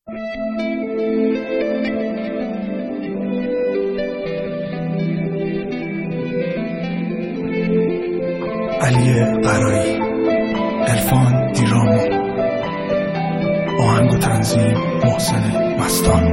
علی قرایی، عرفان دیرامو، آهنگ و تنظیم محسن مستان.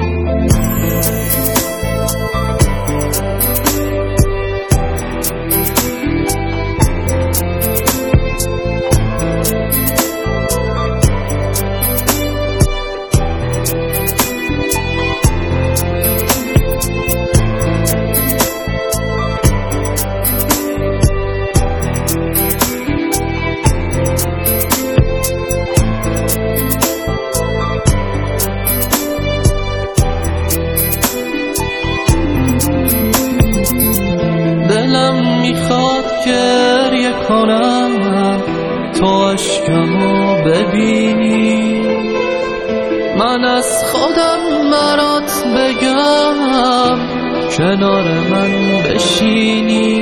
دلم میخواد گریه کنم تو اشکمو ببینی، من از خودم برات بگم کنار من بشینی.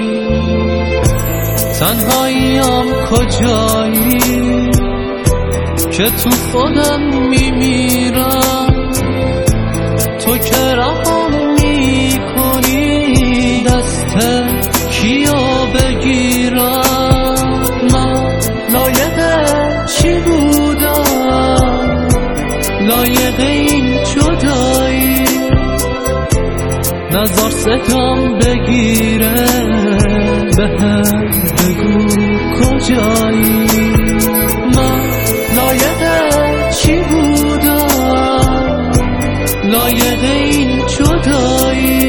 تنهاییم کجایی که تو خودم میمیرم، تو که رهم میکنی دست کیو بگیرم. من لایق چی بودم، لایق این جدایی، نذار صدام بگیره بهم بگو کجایی. من لایق چی بودم، لایق این جدایی،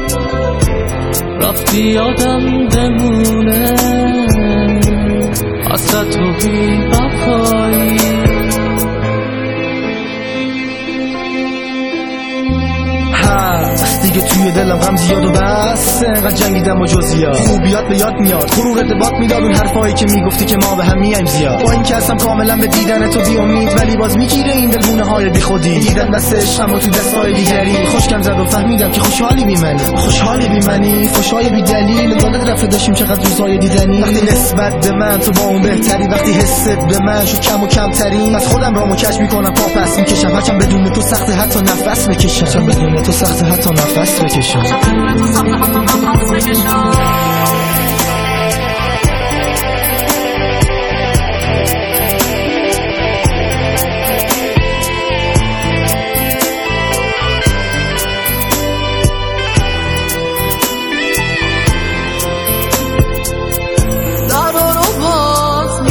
رفتی یادم بمونه حسرت و بی وفایی. دیگه توی دلم غم زیاد و بس، انقدر جنگیدم و جزئیات خوبیات به یاد میاد، غرور ارتباط میداد اون حرفایی که میگفتی که ما به هم میایم زیاد. با این که هستم کاملا به دیدن تو بی امید، ولی باز میگیره این دلگونه های بی خودی. دیدم دست عشقم و تو دستای دیگری، خوشگم زد و فهمیدم که خوشحالی بی منی، خوشحالی بی منی، خوشحال بی دلیل. یادت رفته داشتیم چقدر روزای دیدنی، وقتی نسبت به من تو با اون بهتری، وقتی حست به من شد کم و کمتری. از خودم رامو کج میکنم پا پس میکشم، هرچند بدون تو سخته حتی نفس بکشم، هرچند بدون تو سخته حتی نفس بکشم. در رو باز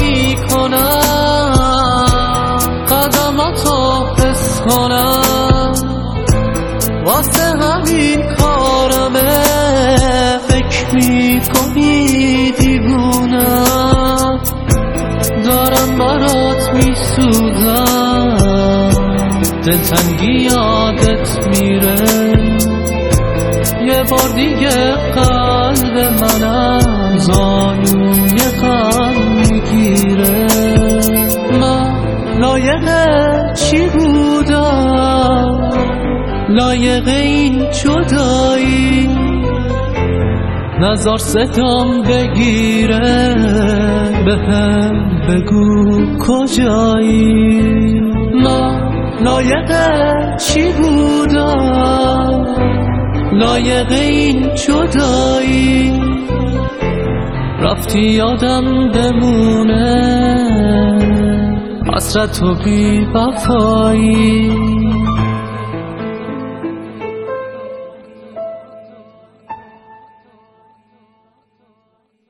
میکنم، قدماتو حس کنم، واسه همین کارمه فکر میکنی دیوونم، دارم برات میسوزم، دلتنگی یادت میره، یه بار دیگه قلب منم زانوی غم میگیره. من لایق چی بودم، لایق این جدایی، نذار صدام بگیره بهم بگو کجایی. من لایق چی بودم، لایق این جدایی، رفتی یادم بمونه حسرت و بی وفایی.